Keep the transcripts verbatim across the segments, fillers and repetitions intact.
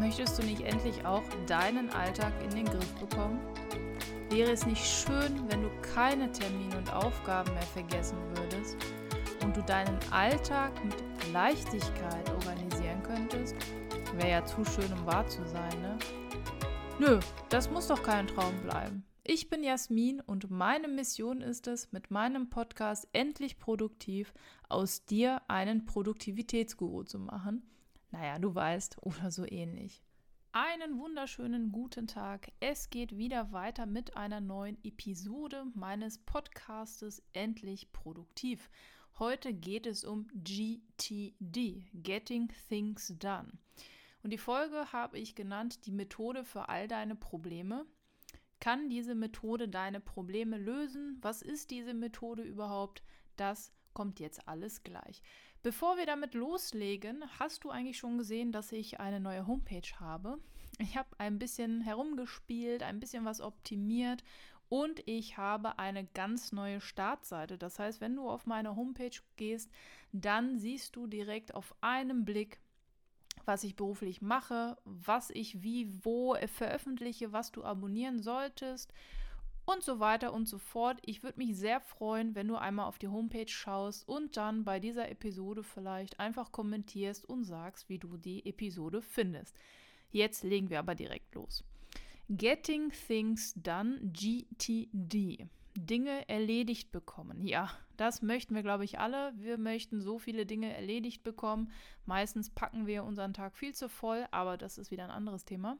Möchtest du nicht endlich auch deinen Alltag in den Griff bekommen? Wäre es nicht schön, wenn du keine Termine und Aufgaben mehr vergessen würdest und du deinen Alltag mit Leichtigkeit organisieren könntest? Wäre ja zu schön, um wahr zu sein, ne? Nö, das muss doch kein Traum bleiben. Ich bin Jasmin und meine Mission ist es, mit meinem Podcast Endlich Produktiv aus dir einen Produktivitätsguru zu machen. Naja, du weißt, oder so ähnlich. Einen wunderschönen guten Tag. Es geht wieder weiter mit einer neuen Episode meines Podcastes Endlich Produktiv. Heute geht es um G T D, Getting Things Done. Und die Folge habe ich genannt, die Methode für all deine Probleme. Kann diese Methode deine Probleme lösen? Was ist diese Methode überhaupt? Das kommt jetzt alles gleich. Bevor wir damit loslegen, hast du eigentlich schon gesehen, dass ich eine neue Homepage habe? Ich habe ein bisschen herumgespielt, ein bisschen was optimiert und ich habe eine ganz neue Startseite. Das heißt, wenn du auf meine Homepage gehst, dann siehst du direkt auf einen Blick, was ich beruflich mache, was ich wie, wo veröffentliche, was du abonnieren solltest und so weiter und so fort. Ich würde mich sehr freuen, wenn du einmal auf die Homepage schaust und dann bei dieser Episode vielleicht einfach kommentierst und sagst, wie du die Episode findest. Jetzt legen wir aber direkt los. Getting Things Done, G T D. Dinge erledigt bekommen. Ja, das möchten wir, glaube ich, alle. Wir möchten so viele Dinge erledigt bekommen. Meistens packen wir unseren Tag viel zu voll, aber das ist wieder ein anderes Thema.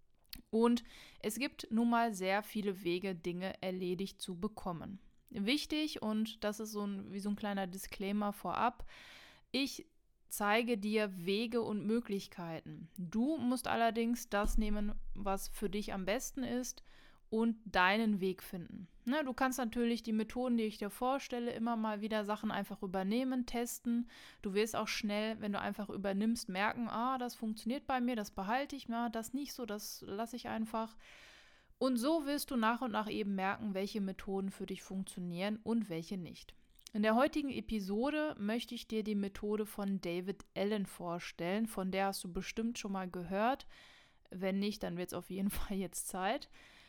Und es gibt nun mal sehr viele Wege, Dinge erledigt zu bekommen. Wichtig, und das ist so ein, wie so ein kleiner Disclaimer vorab, ich zeige dir Wege und Möglichkeiten. Du musst allerdings das nehmen, was für dich am besten ist und deinen Weg finden. Ne, du kannst natürlich die Methoden, die ich dir vorstelle, immer mal wieder Sachen einfach übernehmen, testen. Du wirst auch schnell, wenn du einfach übernimmst, merken, ah, das funktioniert bei mir, das behalte ich, na, das nicht so, das lasse ich einfach. Und so wirst du nach und nach eben merken, welche Methoden für dich funktionieren und welche nicht. In der heutigen Episode möchte ich dir die Methode von David Allen vorstellen, von der hast du bestimmt schon mal gehört. Wenn nicht, dann wird es auf jeden Fall jetzt Zeit.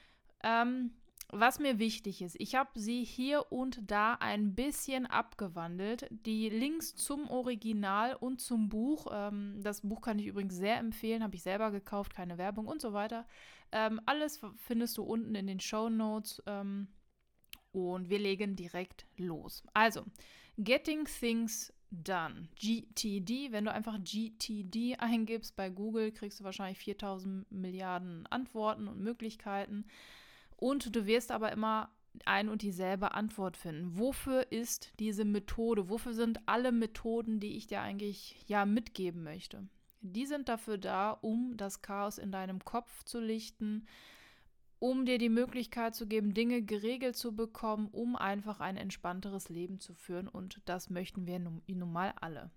Ähm, was mir wichtig ist, ich habe sie hier und da ein bisschen abgewandelt. Die Links zum Original und zum Buch, ähm, das Buch kann ich übrigens sehr empfehlen, habe ich selber gekauft, keine Werbung und so weiter. Ähm, alles findest du unten in den Shownotes ähm, und wir legen direkt los. Also, Getting Things Done, G T D, wenn du einfach G T D eingibst bei Google, kriegst du wahrscheinlich viertausend Milliarden Antworten und Möglichkeiten. Und du wirst aber immer ein und dieselbe Antwort finden. Wofür ist diese Methode? Wofür sind alle Methoden, die ich dir eigentlich ja mitgeben möchte? Die sind dafür da, um das Chaos in deinem Kopf zu lichten, um dir die Möglichkeit zu geben, Dinge geregelt zu bekommen, um einfach ein entspannteres Leben zu führen. Und das möchten wir nun, nun mal alle.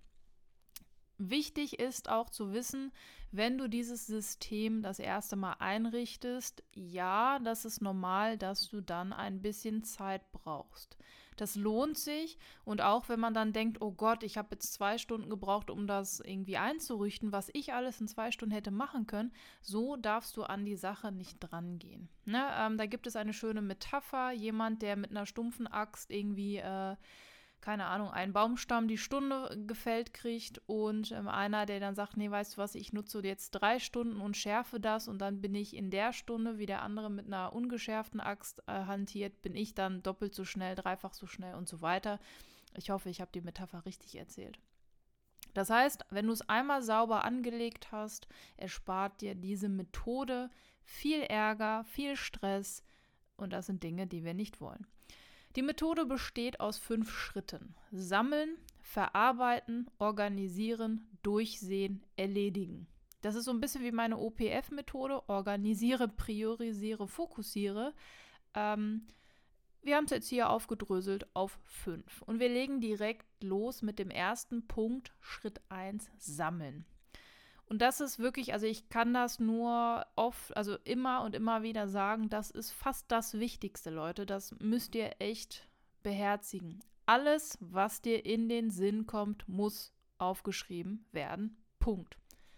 Wichtig ist auch zu wissen, wenn du dieses System das erste Mal einrichtest, ja, das ist normal, dass du dann ein bisschen Zeit brauchst. Das lohnt sich und auch wenn man dann denkt, oh Gott, ich habe jetzt zwei Stunden gebraucht, um das irgendwie einzurichten, was ich alles in zwei Stunden hätte machen können, so darfst du an die Sache nicht drangehen. Ne? Ähm, da gibt es eine schöne Metapher, jemand, der mit einer stumpfen Axt irgendwie äh, keine Ahnung, einen Baumstamm die Stunde gefällt kriegt und ähm, einer, der dann sagt, nee, weißt du was, ich nutze jetzt drei Stunden und schärfe das und dann bin ich in der Stunde, wie der andere mit einer ungeschärften Axt äh, hantiert, bin ich dann doppelt so schnell, dreifach so schnell und so weiter. Ich hoffe, ich habe die Metapher richtig erzählt. Das heißt, wenn du es einmal sauber angelegt hast, erspart dir diese Methode viel Ärger, viel Stress und das sind Dinge, die wir nicht wollen. Die Methode besteht aus fünf Schritten. Sammeln, verarbeiten, organisieren, durchsehen, erledigen. Das ist so ein bisschen wie meine O P F-Methode. Organisiere, priorisiere, fokussiere. Ähm, wir haben es jetzt hier aufgedröselt auf fünf. Und wir legen direkt los mit dem ersten Punkt, Schritt eins, sammeln. Und das ist wirklich, also ich kann das nur oft, also immer und immer wieder sagen, das ist fast das Wichtigste, Leute. Das müsst ihr echt beherzigen. Alles, was dir in den Sinn kommt, muss aufgeschrieben werden. Punkt.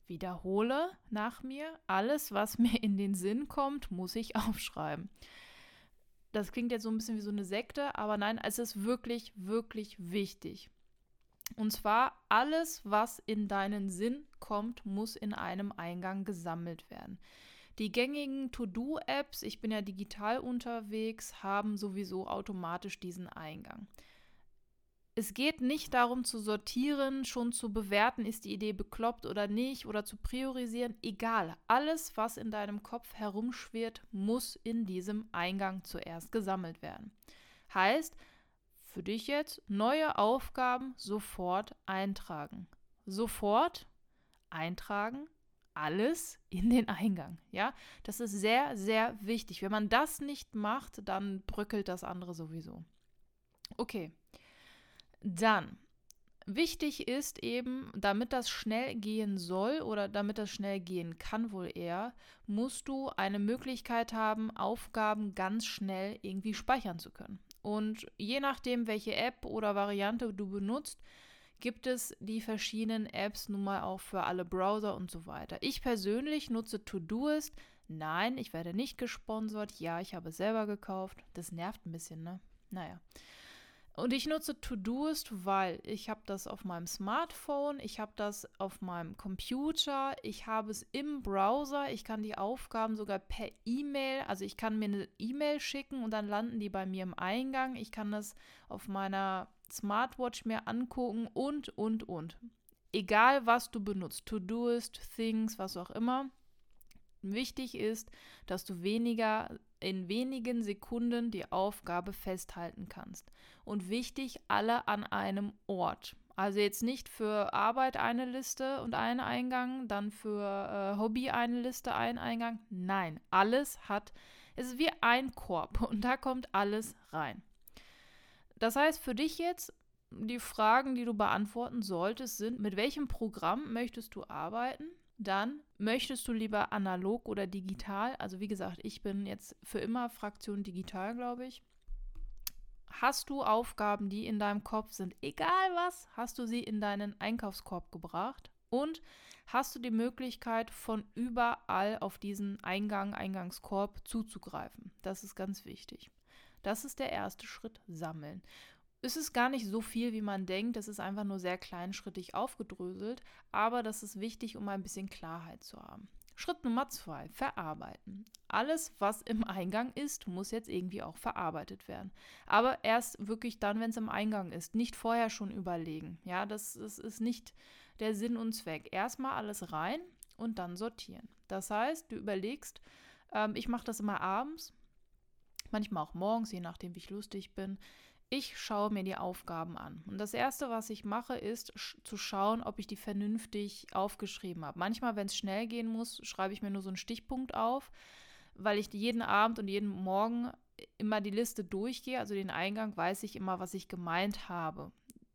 Wiederhole nach mir, alles, was mir in den Sinn kommt, muss ich aufschreiben. Das klingt jetzt so ein bisschen wie so eine Sekte, aber nein, es ist wirklich, wirklich wichtig. Und zwar, alles, was in deinen Sinn kommt, muss in einem Eingang gesammelt werden. Die gängigen To-Do-Apps, ich bin ja digital unterwegs, haben sowieso automatisch diesen Eingang. Es geht nicht darum zu sortieren, schon zu bewerten, ist die Idee bekloppt oder nicht, oder zu priorisieren. Egal, alles, was in deinem Kopf herumschwirrt, muss in diesem Eingang zuerst gesammelt werden. Heißt, für dich jetzt neue Aufgaben sofort eintragen. Sofort eintragen, alles in den Eingang. Ja, das ist sehr, sehr wichtig. Wenn man das nicht macht, dann bröckelt das andere sowieso. Okay. Dann, wichtig ist eben, damit das schnell gehen soll oder damit das schnell gehen kann wohl eher, musst du eine Möglichkeit haben, Aufgaben ganz schnell irgendwie speichern zu können. Und je nachdem, welche App oder Variante du benutzt, gibt es die verschiedenen Apps nun mal auch für alle Browser und so weiter. Ich persönlich nutze Todoist. Nein, ich werde nicht gesponsert. Ja, ich habe es selber gekauft. Das nervt ein bisschen, ne? Naja. Und ich nutze Todoist, weil ich habe das auf meinem Smartphone, ich habe das auf meinem Computer, ich habe es im Browser, ich kann die Aufgaben sogar per E-Mail, also ich kann mir eine E-Mail schicken und dann landen die bei mir im Eingang. Ich kann das auf meiner Smartwatch mir angucken und, und, und. Egal, was du benutzt, Todoist, Things, was auch immer. Wichtig ist, dass du weniger in wenigen Sekunden die Aufgabe festhalten kannst. Und wichtig, alle an einem Ort. Also jetzt nicht für Arbeit eine Liste und einen Eingang, dann für äh, Hobby eine Liste, einen Eingang. Nein, alles hat, es ist wie ein Korb und da kommt alles rein. Das heißt für dich jetzt, die Fragen, die du beantworten solltest, sind, mit welchem Programm möchtest du arbeiten? Dann möchtest du lieber analog oder digital? Also wie gesagt, ich bin jetzt für immer Fraktion digital, glaube ich. Hast du Aufgaben, die in deinem Kopf sind, egal was, hast du sie in deinen Einkaufskorb gebracht? Und hast du die Möglichkeit, von überall auf diesen Eingang, Eingangskorb zuzugreifen? Das ist ganz wichtig. Das ist der erste Schritt, sammeln. Es ist gar nicht so viel, wie man denkt. Das ist einfach nur sehr kleinschrittig aufgedröselt. Aber das ist wichtig, um ein bisschen Klarheit zu haben. Schritt Nummer zwei, verarbeiten. Alles, was im Eingang ist, muss jetzt irgendwie auch verarbeitet werden. Aber erst wirklich dann, wenn es im Eingang ist. Nicht vorher schon überlegen. Ja, das, das ist nicht der Sinn und Zweck. Erstmal alles rein und dann sortieren. Das heißt, du überlegst, ähm, ich mache das immer abends, manchmal auch morgens, je nachdem, wie ich lustig bin. Ich schaue mir die Aufgaben an. Und das Erste, was ich mache, ist sch- zu schauen, ob ich die vernünftig aufgeschrieben habe. Manchmal, wenn es schnell gehen muss, schreibe ich mir nur so einen Stichpunkt auf, weil ich jeden Abend und jeden Morgen immer die Liste durchgehe, also den Eingang, weiß ich immer, was ich gemeint habe.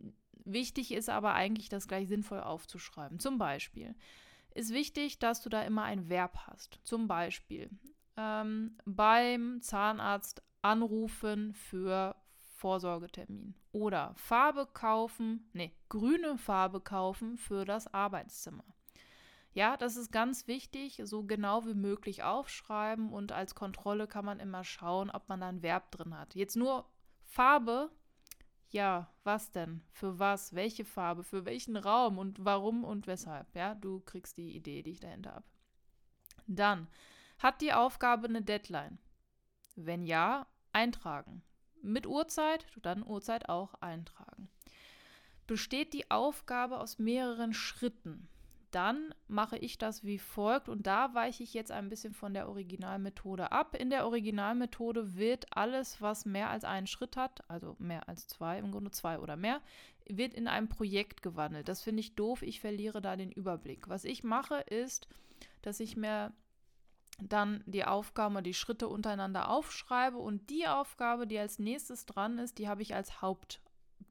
Wichtig ist aber eigentlich, das gleich sinnvoll aufzuschreiben. Zum Beispiel ist wichtig, dass du da immer ein Verb hast. Zum Beispiel ähm, beim Zahnarzt anrufen für Vorsorgetermin. Oder Farbe kaufen, nee, grüne Farbe kaufen für das Arbeitszimmer. Ja, das ist ganz wichtig, so genau wie möglich aufschreiben und als Kontrolle kann man immer schauen, ob man da ein Verb drin hat. Jetzt nur Farbe, ja, was denn? Für was? Welche Farbe? Für welchen Raum? Und warum und weshalb? Ja, du kriegst die Idee, die ich dahinter habe. Dann, hat die Aufgabe eine Deadline? Wenn ja, eintragen. Mit Uhrzeit, dann Uhrzeit auch eintragen. Besteht die Aufgabe aus mehreren Schritten? Dann mache ich das wie folgt und da weiche ich jetzt ein bisschen von der Originalmethode ab. In der Originalmethode wird alles, was mehr als einen Schritt hat, also mehr als zwei, im Grunde zwei oder mehr, wird in ein Projekt gewandelt. Das finde ich doof, ich verliere da den Überblick. Was ich mache ist, dass ich mir dann die Aufgaben und die Schritte untereinander aufschreibe und die Aufgabe, die als nächstes dran ist, die habe ich als Haupt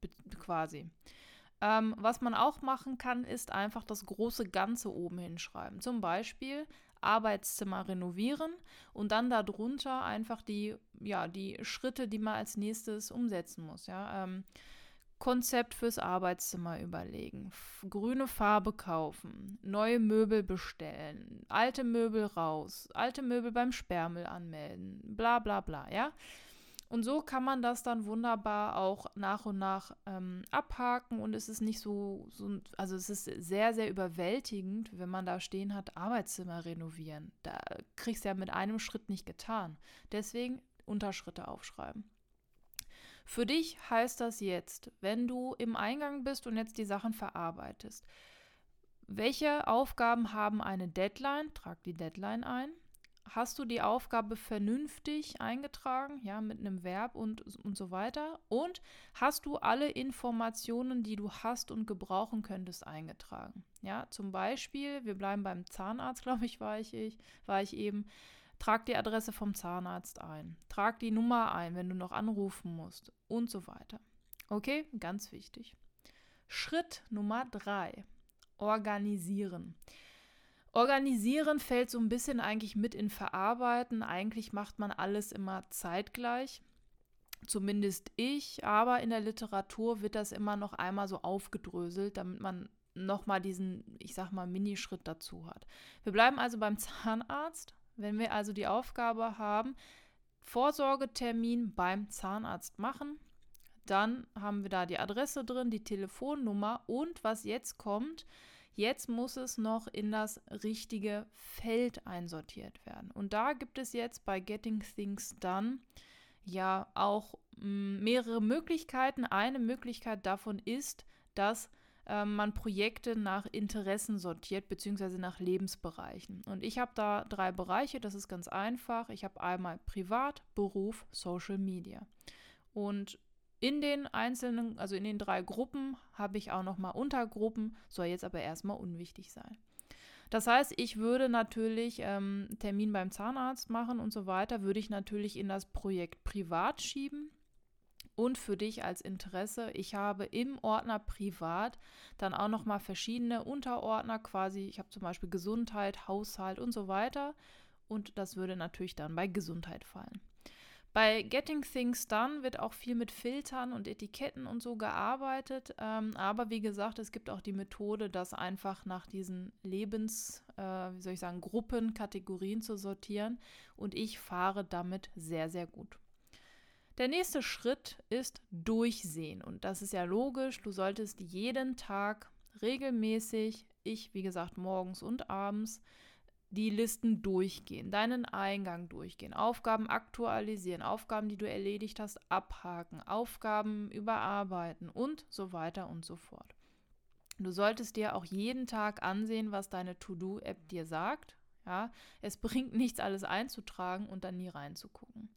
quasi. Ähm, was man auch machen kann, ist einfach das große Ganze oben hinschreiben. Zum Beispiel Arbeitszimmer renovieren und dann darunter einfach die, ja, die Schritte, die man als nächstes umsetzen muss. Ja? Ähm, Konzept fürs Arbeitszimmer überlegen, f- grüne Farbe kaufen, neue Möbel bestellen, alte Möbel raus, alte Möbel beim Sperrmüll anmelden, bla bla bla, ja. Und so kann man das dann wunderbar auch nach und nach ähm, abhaken und es ist nicht so, so, also es ist sehr, sehr überwältigend, wenn man da stehen hat, Arbeitszimmer renovieren. Da kriegst du ja mit einem Schritt nicht getan. Deswegen Unterschritte aufschreiben. Für dich heißt das jetzt, wenn du im Eingang bist und jetzt die Sachen verarbeitest, welche Aufgaben haben eine Deadline? Trag die Deadline ein. Hast du die Aufgabe vernünftig eingetragen, ja, mit einem Verb und, und so weiter? Und hast du alle Informationen, die du hast und gebrauchen könntest, eingetragen? Ja, zum Beispiel, wir bleiben beim Zahnarzt, glaube ich, war ich, ich, war ich eben. Trag die Adresse vom Zahnarzt ein. Trag die Nummer ein, wenn du noch anrufen musst und so weiter. Okay, ganz wichtig. Schritt Nummer drei. Organisieren. Organisieren fällt so ein bisschen eigentlich mit in Verarbeiten. Eigentlich macht man alles immer zeitgleich. Zumindest ich, aber in der Literatur wird das immer noch einmal so aufgedröselt, damit man nochmal diesen, ich sag mal, Minischritt dazu hat. Wir bleiben also beim Zahnarzt. Wenn wir also die Aufgabe haben, Vorsorgetermin beim Zahnarzt machen, dann haben wir da die Adresse drin, die Telefonnummer und was jetzt kommt, jetzt muss es noch in das richtige Feld einsortiert werden. Und da gibt es jetzt bei Getting Things Done ja auch mh, mehrere Möglichkeiten. Eine Möglichkeit davon ist, dass man Projekte nach Interessen sortiert, beziehungsweise nach Lebensbereichen. Und ich habe da drei Bereiche, das ist ganz einfach. Ich habe einmal Privat, Beruf, Social Media. Und in den einzelnen, also in den drei Gruppen habe ich auch nochmal Untergruppen, soll jetzt aber erstmal unwichtig sein. Das heißt, ich würde natürlich ähm, Termin beim Zahnarzt machen und so weiter, würde ich natürlich in das Projekt Privat schieben. Und für dich als Interesse, ich habe im Ordner Privat dann auch nochmal verschiedene Unterordner quasi. Ich habe zum Beispiel Gesundheit, Haushalt und so weiter. Und das würde natürlich dann bei Gesundheit fallen. Bei Getting Things Done wird auch viel mit Filtern und Etiketten und so gearbeitet. Ähm, aber wie gesagt, es gibt auch die Methode, das einfach nach diesen Lebens, äh, wie soll ich sagen, Gruppen, Kategorien zu sortieren. Und ich fahre damit sehr, sehr gut. Der nächste Schritt ist Durchsehen und das ist ja logisch, du solltest jeden Tag regelmäßig, ich wie gesagt morgens und abends, die Listen durchgehen, deinen Eingang durchgehen, Aufgaben aktualisieren, Aufgaben, die du erledigt hast, abhaken, Aufgaben überarbeiten und so weiter und so fort. Du solltest dir auch jeden Tag ansehen, was deine To-Do-App dir sagt. Ja, es bringt nichts, alles einzutragen und dann nie reinzugucken.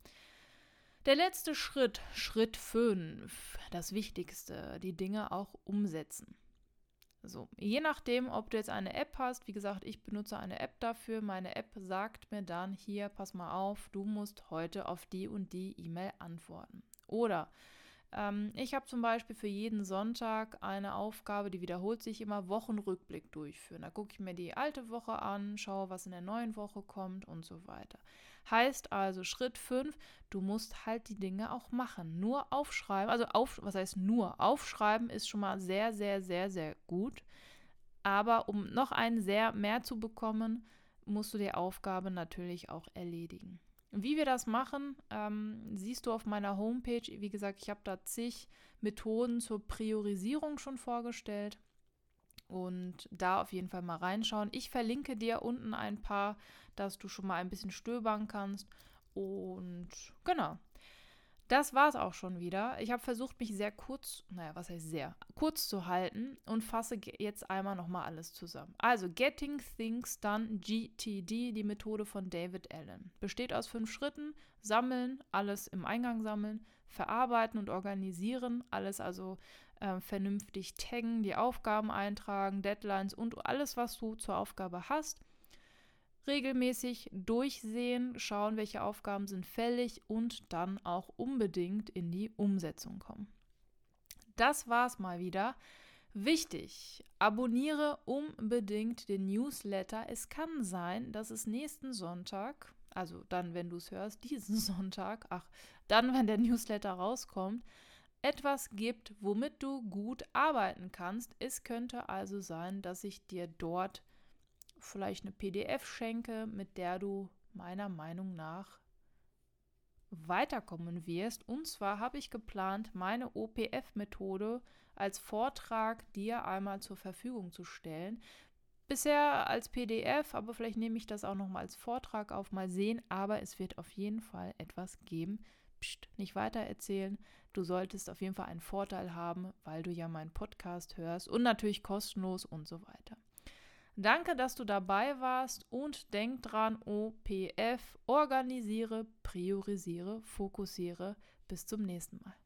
Der letzte Schritt, Schritt fünf, das Wichtigste, die Dinge auch umsetzen. So, je nachdem, ob du jetzt eine App hast, wie gesagt, ich benutze eine App dafür, meine App sagt mir dann, hier, pass mal auf, du musst heute auf die und die E-Mail antworten. Oder ähm, ich habe zum Beispiel für jeden Sonntag eine Aufgabe, die wiederholt sich immer, Wochenrückblick durchführen. Da gucke ich mir die alte Woche an, schaue, was in der neuen Woche kommt und so weiter. Heißt also, Schritt fünf, du musst halt die Dinge auch machen. Nur aufschreiben, also auf, was heißt nur? Aufschreiben ist schon mal sehr, sehr, sehr, sehr gut. Aber um noch einen sehr mehr zu bekommen, musst du die Aufgabe natürlich auch erledigen. Wie wir das machen, ähm, siehst du auf meiner Homepage. Wie gesagt, ich habe da zig Methoden zur Priorisierung schon vorgestellt. Und da auf jeden Fall mal reinschauen. Ich verlinke dir unten ein paar, dass du schon mal ein bisschen stöbern kannst. Und genau, das war es auch schon wieder. Ich habe versucht, mich sehr kurz, naja, was heißt sehr, kurz zu halten und fasse jetzt einmal nochmal alles zusammen. Also Getting Things Done, G T D, die Methode von David Allen. Besteht aus fünf Schritten: Sammeln, alles im Eingang sammeln, verarbeiten und organisieren, alles also äh, vernünftig taggen, die Aufgaben eintragen, Deadlines und alles, was du zur Aufgabe hast. Regelmäßig durchsehen, schauen, welche Aufgaben sind fällig und dann auch unbedingt in die Umsetzung kommen. Das war's mal wieder. Wichtig, abonniere unbedingt den Newsletter. Es kann sein, dass es nächsten Sonntag, also dann, wenn du es hörst, diesen Sonntag, ach, dann, wenn der Newsletter rauskommt, etwas gibt, womit du gut arbeiten kannst. Es könnte also sein, dass ich dir dort vielleicht eine P D F schenke, mit der du meiner Meinung nach weiterkommen wirst. Und zwar habe ich geplant, meine O P F-Methode als Vortrag dir einmal zur Verfügung zu stellen. Bisher als P D F, aber vielleicht nehme ich das auch noch mal als Vortrag auf, mal sehen. Aber es wird auf jeden Fall etwas geben. Psst, nicht weiter erzählen. Du solltest auf jeden Fall einen Vorteil haben, weil du ja meinen Podcast hörst und natürlich kostenlos und so weiter. Danke, dass du dabei warst und denk dran, O P F, organisiere, priorisiere, fokussiere. Bis zum nächsten Mal.